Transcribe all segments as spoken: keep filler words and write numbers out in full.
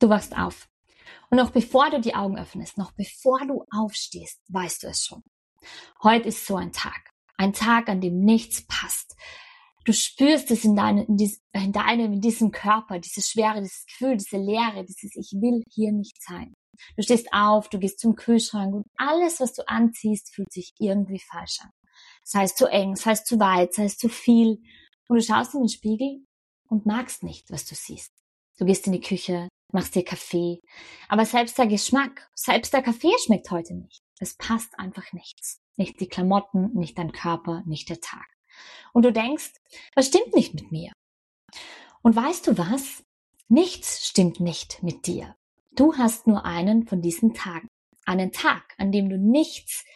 Du wachst auf. Und noch bevor du die Augen öffnest, noch bevor du aufstehst, weißt du es schon. Heute ist so ein Tag. Ein Tag, an dem nichts passt. Du spürst es in deinem, in, dies, in deinem, in diesem Körper, diese Schwere, dieses Gefühl, diese Leere, dieses Ich will hier nicht sein. Du stehst auf, du gehst zum Kühlschrank und alles, was du anziehst, fühlt sich irgendwie falsch an. Sei es zu eng, sei es zu weit, sei es zu viel. Und du schaust in den Spiegel und magst nicht, was du siehst. Du gehst in die Küche, machst dir Kaffee. Aber selbst der Geschmack, selbst der Kaffee schmeckt heute nicht. Es passt einfach nichts. Nicht die Klamotten, nicht dein Körper, nicht der Tag. Und du denkst, was stimmt nicht mit mir? Und weißt du was? Nichts stimmt nicht mit dir. Du hast nur einen von diesen Tagen. Einen Tag, an dem du nichts,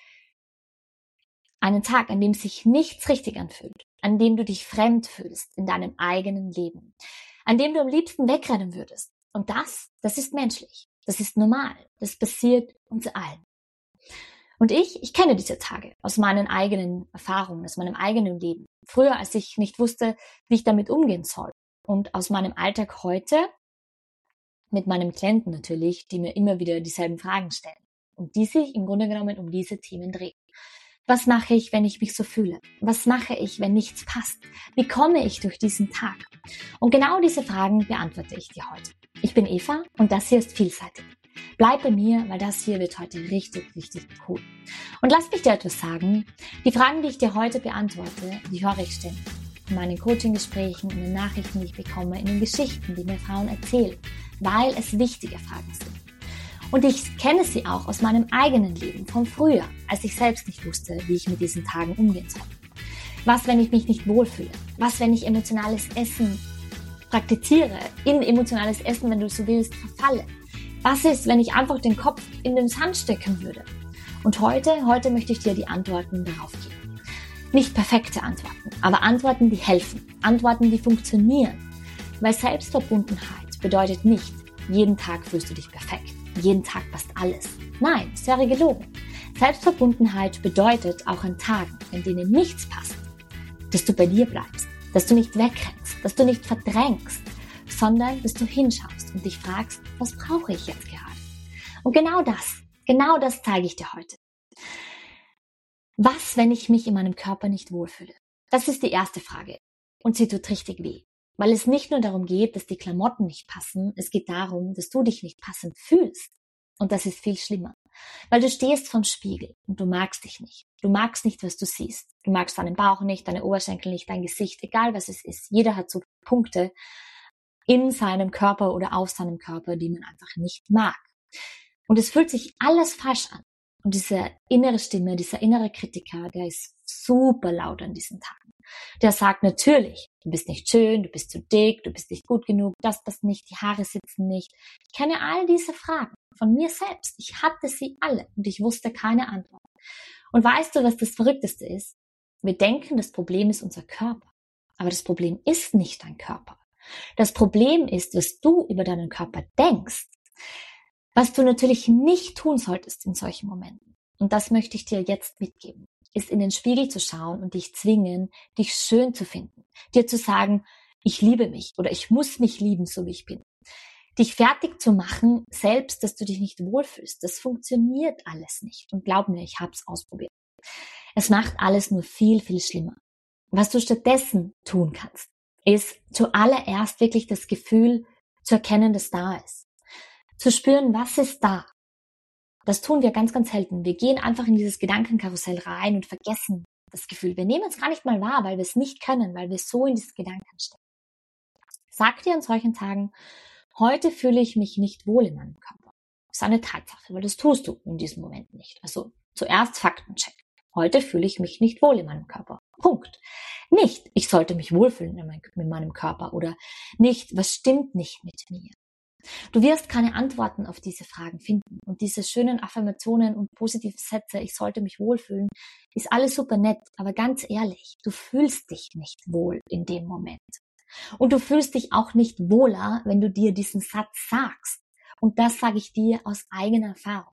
einen Tag, an dem sich nichts richtig anfühlt. An dem du dich fremd fühlst in deinem eigenen Leben. An dem du am liebsten wegrennen würdest. Und das, das ist menschlich. Das ist normal. Das passiert uns allen. Und ich, ich kenne diese Tage aus meinen eigenen Erfahrungen, aus meinem eigenen Leben. Früher, als ich nicht wusste, wie ich damit umgehen soll. Und aus meinem Alltag heute, mit meinem Klienten natürlich, die mir immer wieder dieselben Fragen stellen. Und die sich im Grunde genommen um diese Themen drehen. Was mache ich, wenn ich mich so fühle? Was mache ich, wenn nichts passt? Wie komme ich durch diesen Tag? Und genau diese Fragen beantworte ich dir heute. Ich bin Eva und das hier ist Vielseitig. Bleib bei mir, weil das hier wird heute richtig, richtig cool. Und lass mich dir etwas sagen. Die Fragen, die ich dir heute beantworte, die höre ich ständig. In meinen Coaching-Gesprächen, in den Nachrichten, die ich bekomme, in den Geschichten, die mir Frauen erzählen, weil es wichtige Fragen sind. Und ich kenne sie auch aus meinem eigenen Leben von früher, als ich selbst nicht wusste, wie ich mit diesen Tagen umgehen soll. Was, wenn ich mich nicht wohlfühle? Was, wenn ich emotionales Essen praktiziere, in emotionales Essen, wenn du so willst, verfalle? Was ist, wenn ich einfach den Kopf in den Sand stecken würde? Und heute, heute möchte ich dir die Antworten darauf geben. Nicht perfekte Antworten, aber Antworten, die helfen. Antworten, die funktionieren. Weil Selbstverbundenheit bedeutet nicht, jeden Tag fühlst du dich perfekt. Jeden Tag passt alles. Nein, es wäre gelogen. Selbstverbundenheit bedeutet auch an Tagen, in denen nichts passt, dass du bei dir bleibst, dass du nicht wegrennst, dass du nicht verdrängst, sondern dass du hinschaust und dich fragst, was brauche ich jetzt gerade? Und genau das, genau das zeige ich dir heute. Was, wenn ich mich in meinem Körper nicht wohlfühle? Das ist die erste Frage. Und sie tut richtig weh. Weil es nicht nur darum geht, dass die Klamotten nicht passen, es geht darum, dass du dich nicht passend fühlst. Und das ist viel schlimmer. Weil du stehst vorm Spiegel und du magst dich nicht. Du magst nicht, was du siehst. Du magst deinen Bauch nicht, deine Oberschenkel nicht, dein Gesicht, egal was es ist. Jeder hat so Punkte in seinem Körper oder auf seinem Körper, die man einfach nicht mag. Und es fühlt sich alles falsch an. Und diese innere Stimme, dieser innere Kritiker, der ist super laut an diesen Tagen. Der sagt natürlich, du bist nicht schön, du bist zu dick, du bist nicht gut genug, das passt nicht, die Haare sitzen nicht. Ich kenne all diese Fragen von mir selbst. Ich hatte sie alle und ich wusste keine Antwort. Und weißt du, was das Verrückteste ist? Wir denken, das Problem ist unser Körper. Aber das Problem ist nicht dein Körper. Das Problem ist, was du über deinen Körper denkst. Was du natürlich nicht tun solltest in solchen Momenten. Und das möchte ich dir jetzt mitgeben. Ist in den Spiegel zu schauen und dich zwingen, dich schön zu finden. Dir zu sagen, ich liebe mich oder ich muss mich lieben, so wie ich bin. Dich fertig zu machen, selbst, dass du dich nicht wohlfühlst. Das funktioniert alles nicht. Und glaub mir, ich habe es ausprobiert. Es macht alles nur viel, viel schlimmer. Was du stattdessen tun kannst, ist zuallererst wirklich das Gefühl zu erkennen, das da ist. Zu spüren, was ist da. Das tun wir ganz, ganz selten. Wir gehen einfach in dieses Gedankenkarussell rein und vergessen das Gefühl. Wir nehmen es gar nicht mal wahr, weil wir es nicht können, weil wir so in dieses Gedanken stecken. Sag dir an solchen Tagen, heute fühle ich mich nicht wohl in meinem Körper. Das ist eine Tatsache, weil das tust du in diesem Moment nicht. Also zuerst Faktencheck. Heute fühle ich mich nicht wohl in meinem Körper. Punkt. Nicht, ich sollte mich wohlfühlen in meinem Körper oder nicht, was stimmt nicht mit mir. Du wirst keine Antworten auf diese Fragen finden. Und diese schönen Affirmationen und positiven Sätze, ich sollte mich wohlfühlen, ist alles super nett. Aber ganz ehrlich, du fühlst dich nicht wohl in dem Moment. Und du fühlst dich auch nicht wohler, wenn du dir diesen Satz sagst. Und das sage ich dir aus eigener Erfahrung.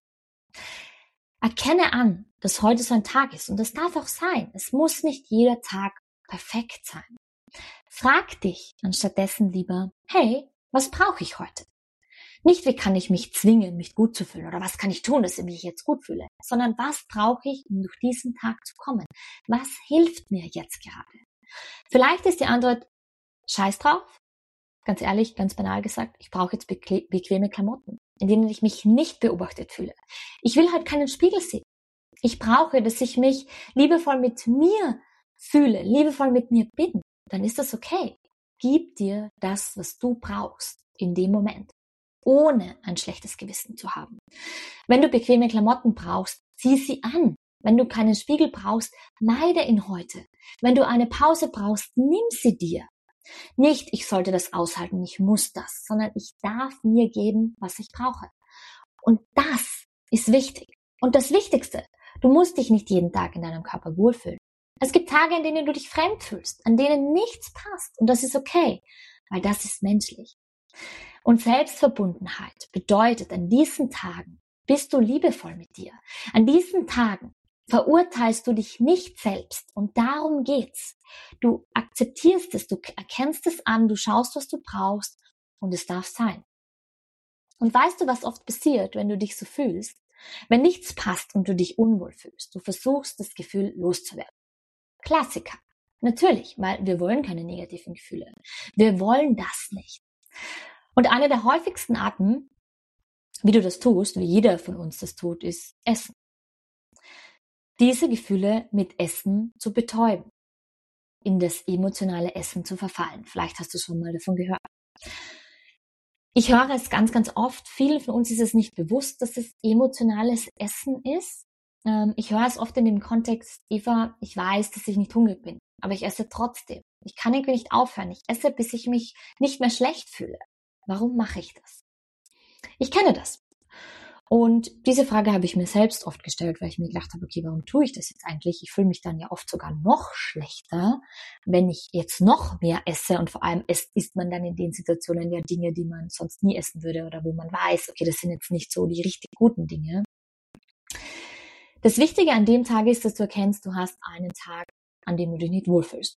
Erkenne an, dass heute so ein Tag ist. Und das darf auch sein. Es muss nicht jeder Tag perfekt sein. Frag dich anstattdessen lieber, hey, was brauche ich heute? Nicht, wie kann ich mich zwingen, mich gut zu fühlen oder was kann ich tun, dass ich mich jetzt gut fühle, sondern was brauche ich, um durch diesen Tag zu kommen? Was hilft mir jetzt gerade? Vielleicht ist die Antwort, scheiß drauf, ganz ehrlich, ganz banal gesagt, ich brauche jetzt bequeme, bequeme Klamotten, in denen ich mich nicht beobachtet fühle. Ich will halt keinen Spiegel sehen. Ich brauche, dass ich mich liebevoll mit mir fühle, liebevoll mit mir bin. Dann ist das okay. Gib dir das, was du brauchst in dem Moment, ohne ein schlechtes Gewissen zu haben. Wenn du bequeme Klamotten brauchst, zieh sie an. Wenn du keinen Spiegel brauchst, meide ihn heute. Wenn du eine Pause brauchst, nimm sie dir. Nicht, ich sollte das aushalten, ich muss das, sondern ich darf mir geben, was ich brauche. Und das ist wichtig. Und das Wichtigste, du musst dich nicht jeden Tag in deinem Körper wohlfühlen. Es gibt Tage, in denen du dich fremd fühlst, an denen nichts passt. Und das ist okay, weil das ist menschlich. Und Selbstverbundenheit bedeutet, an diesen Tagen bist du liebevoll mit dir. An diesen Tagen verurteilst du dich nicht selbst. Und darum geht's. Du akzeptierst es, du erkennst es an, du schaust, was du brauchst und es darf sein. Und weißt du, was oft passiert, wenn du dich so fühlst? Wenn nichts passt und du dich unwohl fühlst, du versuchst, das Gefühl loszuwerden. Klassiker. Natürlich, weil wir wollen keine negativen Gefühle. Wir wollen das nicht. Und eine der häufigsten Arten, wie du das tust, wie jeder von uns das tut, ist Essen. Diese Gefühle mit Essen zu betäuben, in das emotionale Essen zu verfallen. Vielleicht hast du schon mal davon gehört. Ich höre es ganz, ganz oft. Vielen von uns ist es nicht bewusst, dass es emotionales Essen ist. Ich höre es oft in dem Kontext, Eva, ich weiß, dass ich nicht hungrig bin, aber ich esse trotzdem. Ich kann irgendwie nicht aufhören. Ich esse, bis ich mich nicht mehr schlecht fühle. Warum mache ich das? Ich kenne das. Und diese Frage habe ich mir selbst oft gestellt, weil ich mir gedacht habe, okay, warum tue ich das jetzt eigentlich? Ich fühle mich dann ja oft sogar noch schlechter, wenn ich jetzt noch mehr esse. Und vor allem isst man dann in den Situationen ja Dinge, die man sonst nie essen würde oder wo man weiß, okay, das sind jetzt nicht so die richtig guten Dinge. Das Wichtige an dem Tag ist, dass du erkennst, du hast einen Tag, an dem du dich nicht wohlfühlst.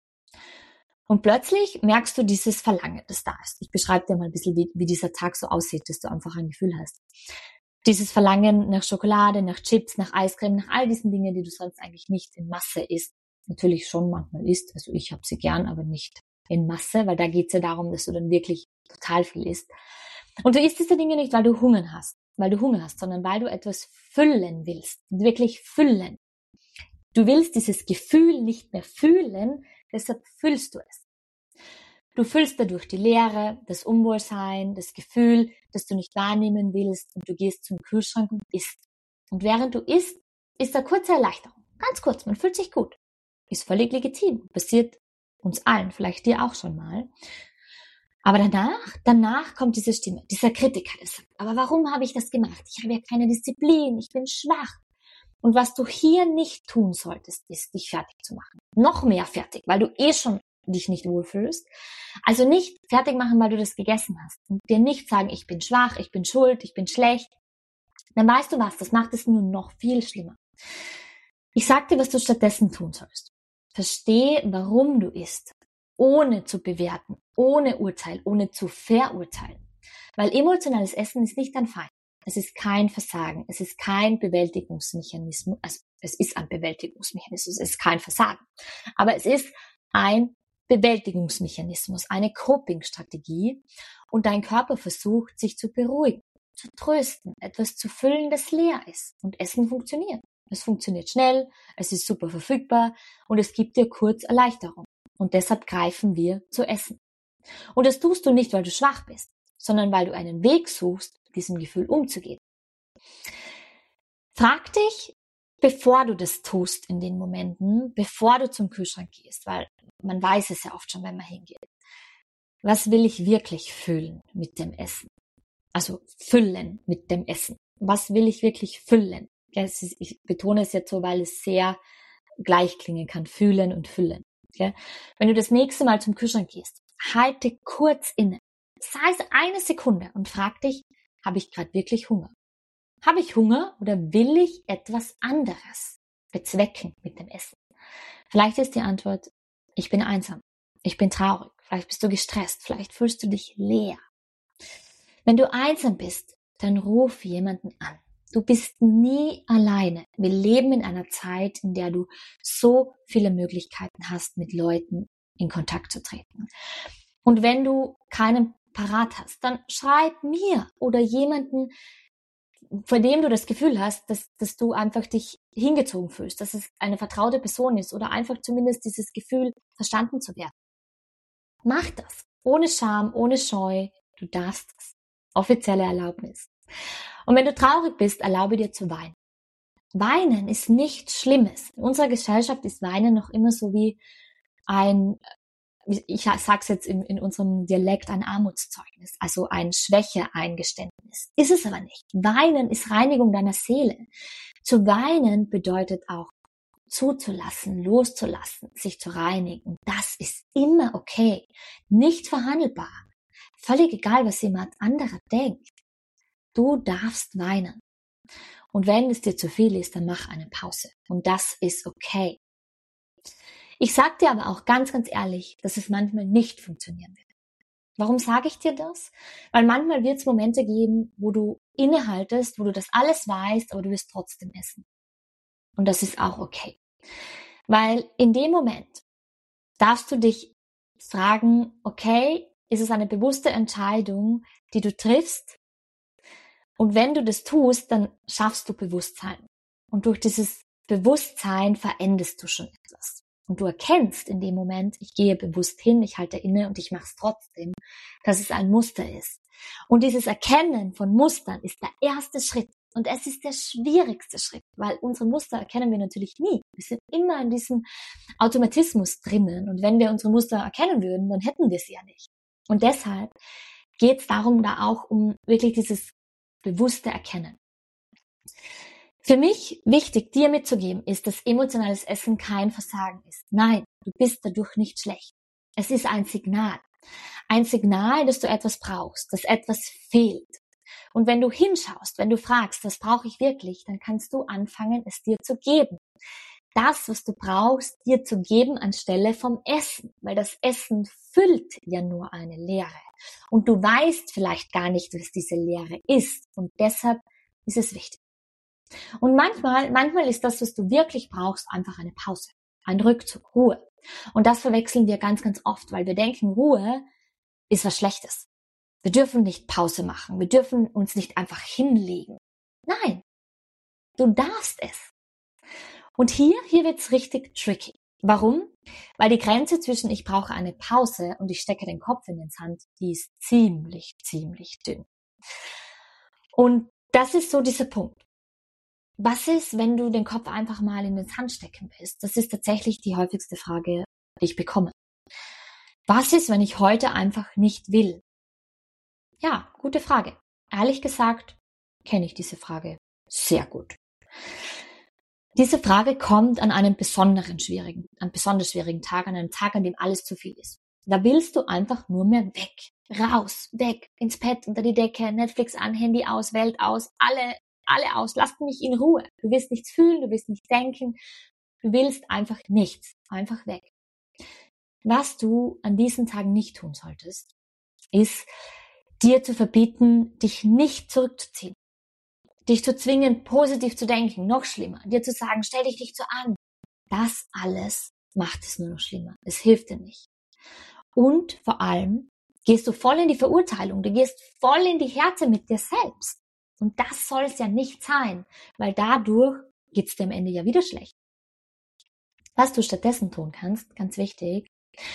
Und plötzlich merkst du dieses Verlangen, das da ist. Ich beschreibe dir mal ein bisschen, wie, wie dieser Tag so aussieht, dass du einfach ein Gefühl hast. Dieses Verlangen nach Schokolade, nach Chips, nach Eiscreme, nach all diesen Dingen, die du sonst eigentlich nicht in Masse isst. Natürlich schon manchmal isst, also ich habe sie gern, aber nicht in Masse, weil da geht es ja darum, dass du dann wirklich total viel isst. Und du isst diese Dinge nicht, weil du Hunger hast, weil du Hunger hast, sondern weil du etwas füllen willst, wirklich füllen. Du willst dieses Gefühl nicht mehr fühlen, deshalb füllst du es. Du füllst dadurch die Leere, das Unwohlsein, das Gefühl, das du nicht wahrnehmen willst und du gehst zum Kühlschrank und isst. Und während du isst, ist da kurze Erleichterung. Ganz kurz, man fühlt sich gut. Ist völlig legitim. Passiert uns allen, vielleicht dir auch schon mal. Aber danach, danach kommt diese Stimme, dieser Kritiker, der sagt, aber warum habe ich das gemacht? Ich habe ja keine Disziplin, ich bin schwach. Und was du hier nicht tun solltest, ist, dich fertig zu machen. Noch mehr fertig, weil du eh schon dich nicht wohlfühlst. Also nicht fertig machen, weil du das gegessen hast. Und dir nicht sagen, ich bin schwach, ich bin schuld, ich bin schlecht. Dann weißt du was, das macht es nur noch viel schlimmer. Ich sag dir, was du stattdessen tun sollst. Versteh, warum du isst, ohne zu bewerten, ohne Urteil, ohne zu verurteilen. Weil emotionales Essen ist nicht dein Feind. Es ist kein Versagen, es ist kein Bewältigungsmechanismus, also es ist ein Bewältigungsmechanismus, es ist kein Versagen. Aber es ist ein Bewältigungsmechanismus, eine Coping-Strategie und dein Körper versucht, sich zu beruhigen, zu trösten, etwas zu füllen, das leer ist. Und Essen funktioniert. Es funktioniert schnell, es ist super verfügbar und es gibt dir kurz Erleichterung. Und deshalb greifen wir zu Essen. Und das tust du nicht, weil du schwach bist, sondern weil du einen Weg suchst, mit diesem Gefühl umzugehen. Frag dich, bevor du das tust in den Momenten, bevor du zum Kühlschrank gehst, weil man weiß es ja oft schon, wenn man hingeht. Was will ich wirklich fühlen mit dem Essen? Also füllen mit dem Essen. Was will ich wirklich füllen? Ich betone es jetzt so, weil es sehr gleich klingen kann. Fühlen und füllen. Wenn du das nächste Mal zum Kühlschrank gehst, halte kurz inne. Sei es eine Sekunde und frag dich, habe ich gerade wirklich Hunger? Habe ich Hunger oder will ich etwas anderes bezwecken mit dem Essen? Vielleicht ist die Antwort, ich bin einsam, ich bin traurig, vielleicht bist du gestresst, vielleicht fühlst du dich leer. Wenn du einsam bist, dann ruf jemanden an. Du bist nie alleine. Wir leben in einer Zeit, in der du so viele Möglichkeiten hast, mit Leuten in Kontakt zu treten. Und wenn du keinen parat hast, dann schreib mir oder jemanden, von dem du das Gefühl hast, dass, dass du einfach dich hingezogen fühlst, dass es eine vertraute Person ist oder einfach zumindest dieses Gefühl, verstanden zu werden. Mach das. Ohne Scham, ohne Scheu. Du darfst es. Offizielle Erlaubnis. Und wenn du traurig bist, erlaube dir zu weinen. Weinen ist nichts Schlimmes. In unserer Gesellschaft ist Weinen noch immer so wie ein, ich sag's jetzt in, in unserem Dialekt, ein Armutszeugnis, also ein Schwäche-Eingeständnis. Ist es aber nicht. Weinen ist Reinigung deiner Seele. Zu weinen bedeutet auch zuzulassen, loszulassen, sich zu reinigen. Das ist immer okay. Nicht verhandelbar. Völlig egal, was jemand anderer denkt. Du darfst weinen. Und wenn es dir zu viel ist, dann mach eine Pause. Und das ist okay. Ich sag dir aber auch ganz, ganz ehrlich, dass es manchmal nicht funktionieren wird. Warum sage ich dir das? Weil manchmal wird es Momente geben, wo du innehaltest, wo du das alles weißt, aber du wirst trotzdem essen. Und das ist auch okay. Weil in dem Moment darfst du dich fragen, okay, ist es eine bewusste Entscheidung, die du triffst? Und wenn du das tust, dann schaffst du Bewusstsein. Und durch dieses Bewusstsein veränderst du schon etwas. Und du erkennst in dem Moment, ich gehe bewusst hin, ich halte inne und ich mache es trotzdem, dass es ein Muster ist. Und dieses Erkennen von Mustern ist der erste Schritt. Und es ist der schwierigste Schritt, weil unsere Muster erkennen wir natürlich nie. Wir sind immer in diesem Automatismus drinnen. Und wenn wir unsere Muster erkennen würden, dann hätten wir sie ja nicht. Und deshalb geht es darum, da auch um wirklich dieses bewusste Erkennen. Für mich wichtig, dir mitzugeben, ist, dass emotionales Essen kein Versagen ist. Nein, du bist dadurch nicht schlecht. Es ist ein Signal. Ein Signal, dass du etwas brauchst, dass etwas fehlt. Und wenn du hinschaust, wenn du fragst, was brauche ich wirklich, dann kannst du anfangen, es dir zu geben. Das, was du brauchst, dir zu geben anstelle vom Essen. Weil das Essen füllt ja nur eine Leere. Und du weißt vielleicht gar nicht, was diese Leere ist. Und deshalb ist es wichtig. Und manchmal, manchmal ist das, was du wirklich brauchst, einfach eine Pause, ein Rückzug, Ruhe. Und das verwechseln wir ganz, ganz oft, weil wir denken, Ruhe ist was Schlechtes. Wir dürfen nicht Pause machen, wir dürfen uns nicht einfach hinlegen. Nein, du darfst es. Und hier, hier wird's richtig tricky. Warum? Weil die Grenze zwischen ich brauche eine Pause und ich stecke den Kopf in den Sand, die ist ziemlich, ziemlich dünn. Und das ist so dieser Punkt. Was ist, wenn du den Kopf einfach mal in den Sand stecken willst? Das ist tatsächlich die häufigste Frage, die ich bekomme. Was ist, wenn ich heute einfach nicht will? Ja, gute Frage. Ehrlich gesagt kenne ich diese Frage sehr gut. Diese Frage kommt an einem besonderen schwierigen, einem besonders schwierigen Tag, an einem Tag, an dem alles zu viel ist. Da willst du einfach nur mehr weg, raus, weg, ins Bett, unter die Decke, Netflix an, Handy aus, Welt aus, alle alle aus, lasst mich in Ruhe. Du willst nichts fühlen, du willst nichts denken, du willst einfach nichts, einfach weg. Was du an diesen Tagen nicht tun solltest, ist, dir zu verbieten, dich nicht zurückzuziehen, dich zu zwingen, positiv zu denken, noch schlimmer, dir zu sagen, stell dich nicht so an. Das alles macht es nur noch schlimmer. Es hilft dir nicht. Und vor allem gehst du voll in die Verurteilung, du gehst voll in die Härte mit dir selbst. Und das soll es ja nicht sein, weil dadurch geht's dir am Ende ja wieder schlecht. Was du stattdessen tun kannst, ganz wichtig,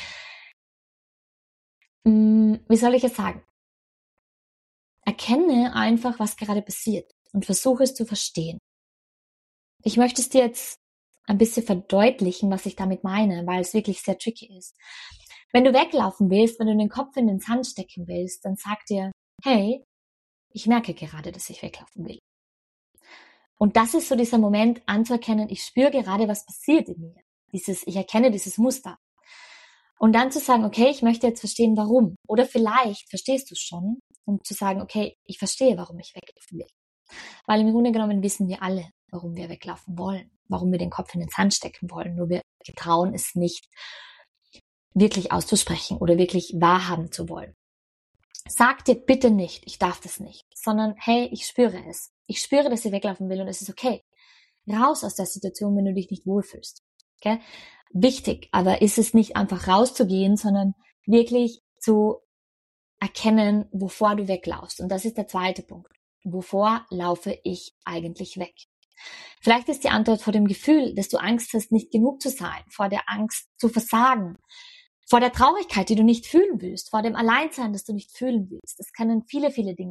mh, wie soll ich es sagen? Erkenne einfach, was gerade passiert und versuche es zu verstehen. Ich möchte es dir jetzt ein bisschen verdeutlichen, was ich damit meine, weil es wirklich sehr tricky ist. Wenn du weglaufen willst, wenn du den Kopf in den Sand stecken willst, dann sag dir, hey, ich merke gerade, dass ich weglaufen will. Und das ist so dieser Moment anzuerkennen, ich spüre gerade, was passiert in mir. Dieses, ich erkenne dieses Muster. Und dann zu sagen, okay, ich möchte jetzt verstehen, warum. Oder vielleicht verstehst du es schon, um zu sagen, okay, ich verstehe, warum ich weglaufen will. Weil im Grunde genommen wissen wir alle, warum wir weglaufen wollen, warum wir den Kopf in den Sand stecken wollen. Nur wir trauen es nicht, wirklich auszusprechen oder wirklich wahrhaben zu wollen. Sag dir bitte nicht, ich darf das nicht, sondern hey, ich spüre es. Ich spüre, dass ich weglaufen will und es ist okay. Raus aus der Situation, wenn du dich nicht wohlfühlst. Okay? Wichtig, aber ist es nicht einfach rauszugehen, sondern wirklich zu erkennen, wovor du weglaufst. Und das ist der zweite Punkt. Wovor laufe ich eigentlich weg? Vielleicht ist die Antwort vor dem Gefühl, dass du Angst hast, nicht genug zu sein, vor der Angst zu versagen, vor der Traurigkeit, die du nicht fühlen willst, vor dem Alleinsein, das du nicht fühlen willst. Das können viele, viele Dinge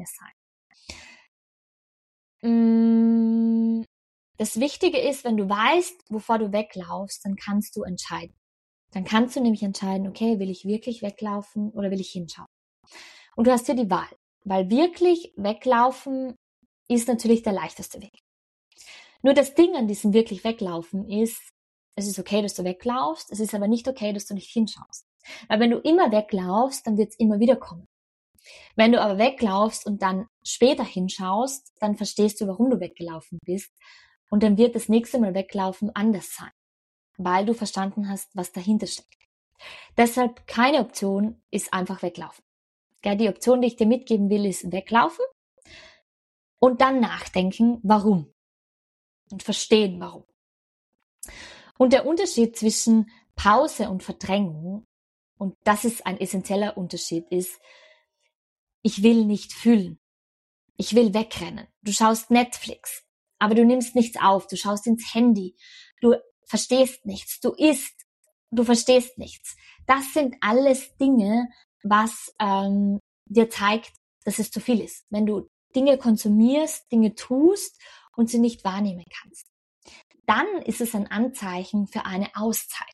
sein. Das Wichtige ist, wenn du weißt, wovor du weglaufst, dann kannst du entscheiden. Dann kannst du nämlich entscheiden, okay, will ich wirklich weglaufen oder will ich hinschauen? Und du hast hier die Wahl, weil wirklich weglaufen ist natürlich der leichteste Weg. Nur das Ding an diesem wirklich weglaufen ist, es ist okay, dass du weglaufst, es ist aber nicht okay, dass du nicht hinschaust. Weil wenn du immer weglaufst, dann wird es immer wieder kommen. Wenn du aber weglaufst und dann später hinschaust, dann verstehst du, warum du weggelaufen bist. Und dann wird das nächste Mal weglaufen anders sein, weil du verstanden hast, was dahinter steckt. Deshalb keine Option ist einfach weglaufen. Die Option, die ich dir mitgeben will, ist weglaufen und dann nachdenken, warum. Und verstehen, warum. Und der Unterschied zwischen Pause und Verdrängung, und das ist ein essentieller Unterschied, ist, ich will nicht fühlen. Ich will wegrennen. Du schaust Netflix, aber du nimmst nichts auf. Du schaust ins Handy. Du verstehst nichts. Du isst. Du verstehst nichts. Das sind alles Dinge, was ähm, dir zeigt, dass es zu viel ist. Wenn du Dinge konsumierst, Dinge tust und sie nicht wahrnehmen kannst, dann ist es ein Anzeichen für eine Auszeit.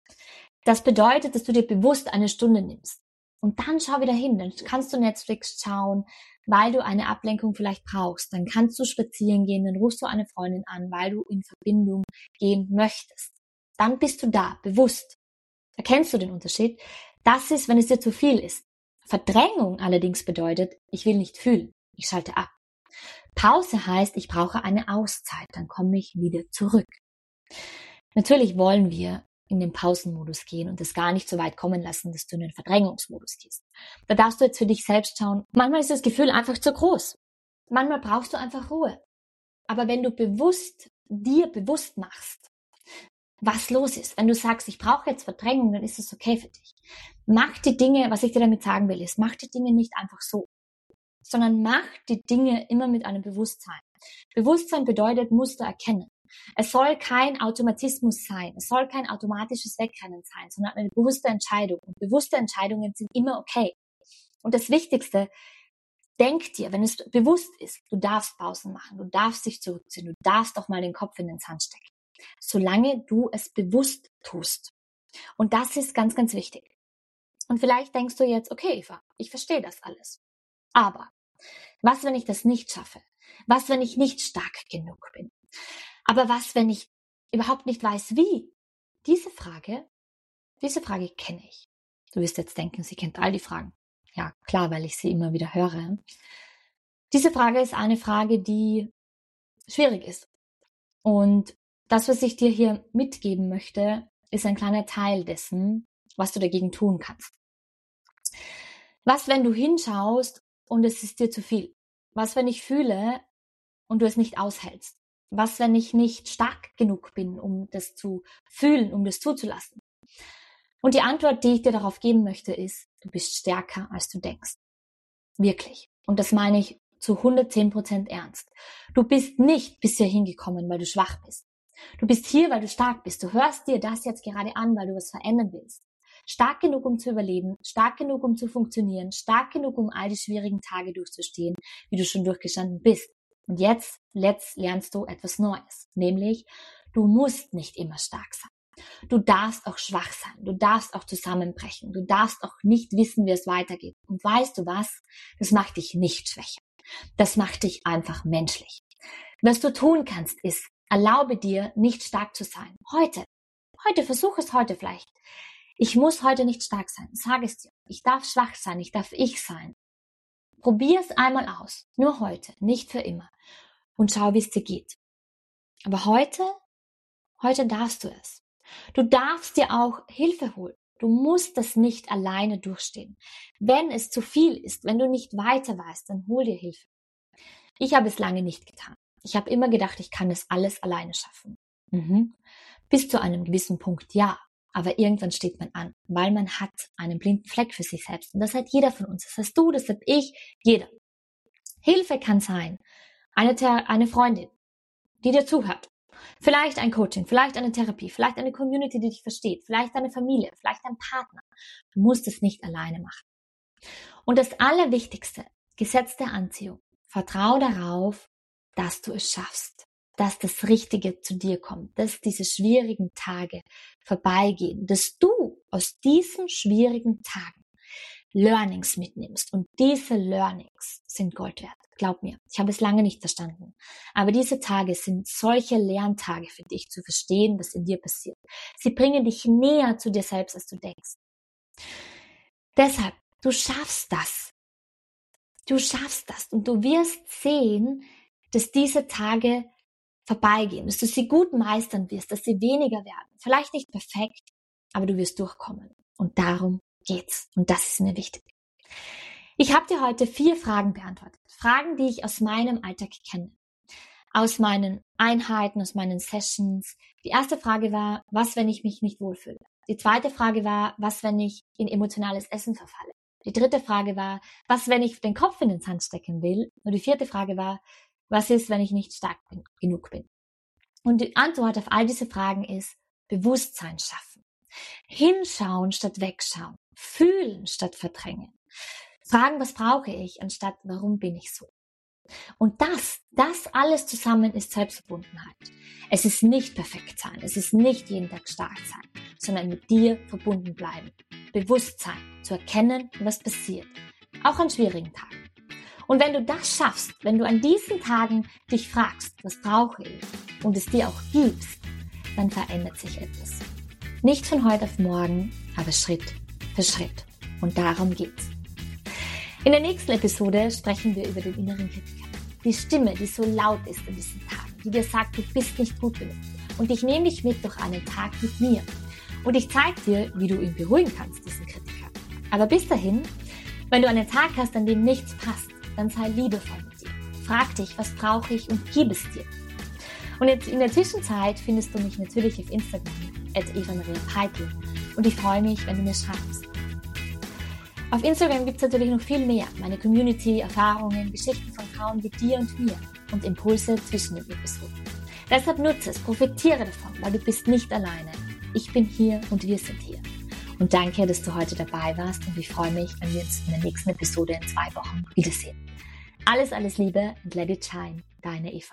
Das bedeutet, dass du dir bewusst eine Stunde nimmst. Und dann schau wieder hin. Dann kannst du Netflix schauen, weil du eine Ablenkung vielleicht brauchst. Dann kannst du spazieren gehen, dann rufst du eine Freundin an, weil du in Verbindung gehen möchtest. Dann bist du da, bewusst. Erkennst du den Unterschied? Das ist, wenn es dir zu viel ist. Verdrängung allerdings bedeutet, ich will nicht fühlen. Ich schalte ab. Pause heißt, ich brauche eine Auszeit. Dann komme ich wieder zurück. Natürlich wollen wir in den Pausenmodus gehen und das gar nicht so weit kommen lassen, dass du in den Verdrängungsmodus gehst. Da darfst du jetzt für dich selbst schauen. Manchmal ist das Gefühl einfach zu groß. Manchmal brauchst du einfach Ruhe. Aber wenn du bewusst, dir bewusst machst, was los ist, wenn du sagst, ich brauche jetzt Verdrängung, dann ist es okay für dich. Mach die Dinge, was ich dir damit sagen will, ist, mach die Dinge nicht einfach so, sondern mach die Dinge immer mit einem Bewusstsein. Bewusstsein bedeutet Muster erkennen. Es soll kein Automatismus sein, es soll kein automatisches Wegrennen sein, sondern eine bewusste Entscheidung. Und bewusste Entscheidungen sind immer okay. Und das Wichtigste, denk dir, wenn es bewusst ist, du darfst Pausen machen, du darfst dich zurückziehen, du darfst auch mal den Kopf in den Sand stecken. Solange du es bewusst tust. Und das ist ganz, ganz wichtig. Und vielleicht denkst du jetzt, okay, Eva, ich verstehe das alles. Aber was, wenn ich das nicht schaffe? Was, wenn ich nicht stark genug bin? Aber was, wenn ich überhaupt nicht weiß, wie? Diese Frage, diese Frage kenne ich. Du wirst jetzt denken, sie kennt all die Fragen. Ja, klar, weil ich sie immer wieder höre. Diese Frage ist eine Frage, die schwierig ist. Und das, was ich dir hier mitgeben möchte, ist ein kleiner Teil dessen, was du dagegen tun kannst. Was, wenn du hinschaust und es ist dir zu viel? Was, wenn ich fühle und du es nicht aushältst? Was, wenn ich nicht stark genug bin, um das zu fühlen, um das zuzulassen? Und die Antwort, die ich dir darauf geben möchte, ist, du bist stärker, als du denkst. Wirklich. Und das meine ich zu hundertzehn Prozent ernst. Du bist nicht bis hierhin gekommen, weil du schwach bist. Du bist hier, weil du stark bist. Du hörst dir das jetzt gerade an, weil du was verändern willst. Stark genug, um zu überleben, stark genug, um zu funktionieren, stark genug, um all die schwierigen Tage durchzustehen, wie du schon durchgestanden bist. Und jetzt, jetzt lernst du etwas Neues, nämlich du musst nicht immer stark sein. Du darfst auch schwach sein, du darfst auch zusammenbrechen, du darfst auch nicht wissen, wie es weitergeht. Und weißt du was? Das macht dich nicht schwächer. Das macht dich einfach menschlich. Was du tun kannst, ist, erlaube dir, nicht stark zu sein. Heute, heute, versuch es heute vielleicht. Ich muss heute nicht stark sein, sag es dir. Ich darf schwach sein, ich darf ich sein. Probier es einmal aus, nur heute, nicht für immer. Und schau, wie es dir geht. Aber heute, heute darfst du es. Du darfst dir auch Hilfe holen. Du musst das nicht alleine durchstehen. Wenn es zu viel ist, wenn du nicht weiter weißt, dann hol dir Hilfe. Ich habe es lange nicht getan. Ich habe immer gedacht, ich kann es alles alleine schaffen. Mhm. Bis zu einem gewissen Punkt ja, aber irgendwann steht man an, weil man hat einen blinden Fleck für sich selbst. Und das hat jeder von uns. Das hast du, das habe ich, jeder. Hilfe kann sein, eine, Thera- eine Freundin, die dir zuhört. Vielleicht ein Coaching, vielleicht eine Therapie, vielleicht eine Community, die dich versteht, vielleicht eine Familie, vielleicht ein Partner. Du musst es nicht alleine machen. Und das Allerwichtigste, Gesetz der Anziehung. Vertrau darauf, dass du es schaffst, dass das Richtige zu dir kommt, dass diese schwierigen Tage vorbeigehen, dass du aus diesen schwierigen Tagen Learnings mitnimmst. Und diese Learnings sind Gold wert. Glaub mir, ich habe es lange nicht verstanden. Aber diese Tage sind solche Lerntage für dich, zu verstehen, was in dir passiert. Sie bringen dich näher zu dir selbst, als du denkst. Deshalb, du schaffst das. Du schaffst das. Und du wirst sehen, dass diese Tage vorbeigehen, dass du sie gut meistern wirst, dass sie weniger werden. Vielleicht nicht perfekt, aber du wirst durchkommen. Und darum geht's. Und das ist mir wichtig. Ich habe dir heute vier Fragen beantwortet. Fragen, die ich aus meinem Alltag kenne. Aus meinen Einheiten, aus meinen Sessions. Die erste Frage war, was, wenn ich mich nicht wohlfühle? Die zweite Frage war, was, wenn ich in emotionales Essen verfalle? Die dritte Frage war, was, wenn ich den Kopf in den Sand stecken will? Und die vierte Frage war, was ist, wenn ich nicht stark bin, genug bin? Und die Antwort auf all diese Fragen ist, Bewusstsein schaffen. Hinschauen statt wegschauen. Fühlen statt verdrängen. Fragen, was brauche ich, anstatt warum bin ich so? Und das, das alles zusammen ist Selbstverbundenheit. Es ist nicht perfekt sein, es ist nicht jeden Tag stark sein, sondern mit dir verbunden bleiben. Bewusstsein, zu erkennen, was passiert. Auch an schwierigen Tagen. Und wenn du das schaffst, wenn du an diesen Tagen dich fragst, was brauche ich, und es dir auch gibst, dann verändert sich etwas. Nicht von heute auf morgen, aber Schritt für Schritt. Und darum geht's. In der nächsten Episode sprechen wir über den inneren Kritiker. Die Stimme, die so laut ist in diesen Tagen, die dir sagt, du bist nicht gut genug. Und ich nehme dich mit durch einen Tag mit mir. Und ich zeige dir, wie du ihn beruhigen kannst, diesen Kritiker. Aber bis dahin, wenn du einen Tag hast, an dem nichts passt, dann sei liebevoll mit dir. Frag dich, was brauche ich, und gib es dir. Und jetzt in der Zwischenzeit findest du mich natürlich auf Instagram, at eva maria peitel. Und ich freue mich, wenn du mir schreibst. Auf Instagram gibt es natürlich noch viel mehr. Meine Community, Erfahrungen, Geschichten von Frauen wie dir und mir und Impulse zwischen den Episoden. Deshalb nutze es, profitiere davon, weil du bist nicht alleine. Ich bin hier und wir sind hier. Und danke, dass du heute dabei warst, und ich freue mich, wenn wir uns in der nächsten Episode in zwei Wochen wiedersehen. Alles, alles Liebe und let it shine. Deine Eva.